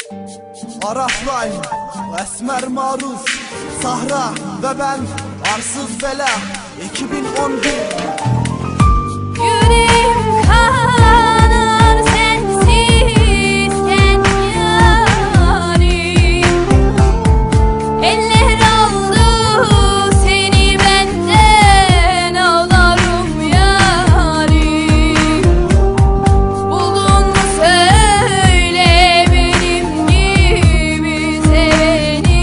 Arafline, Esmer Maruz, Sahra ve ben Arsız Bela 2011. Yüreğim kanar sensizken yarim. Eller aldı seni benden, ağlarım yarim. Buldun mu söyle benim gibi seveni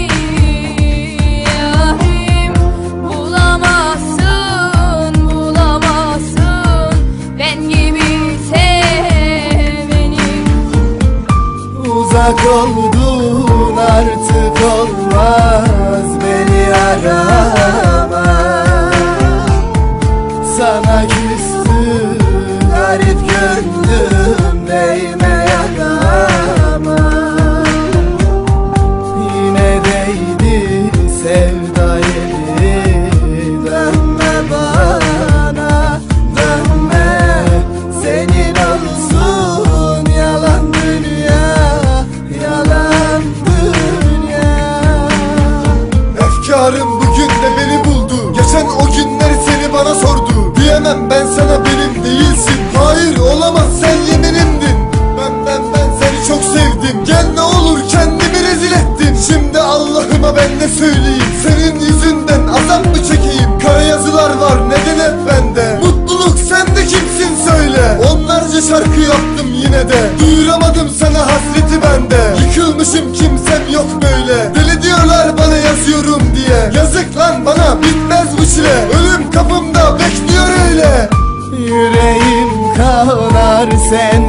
yarim. Bulamazsın, bulamazsın ben gibi seveni. Uzak oldun artık olmaz, beni arama. Sana küstüm garip gönlüm, değme yakama. Yine değdi sevda yeri, dönme bana, dönme. Senin olsun yalan dünya, yalan dünya. Efkarım bugün de beni buldu, geçen o günleri seni bana sordu. Diyemem ben sana benim değilsin, hayır olamaz sen yeminimdin. Ben seni çok sevdim, gel ne olur kendimi rezil ettin. Şimdi Allah'ıma ben ne söyleyeyim, senin yüzünden azap mı çekeyim? Kara yazılar var neden hep bende, mutluluk sende kimsin söyle. Onlarca şarkı yaptım yine de, duyuramadım sana hasreti bende. Yıkılmışım kimsem yok böyle, deli diyorlar bana yazıyorum diye. Yazık lan bana, bitmez bu çile, ölüm kapımda bekliyor öyle. Yüreğim kanar sen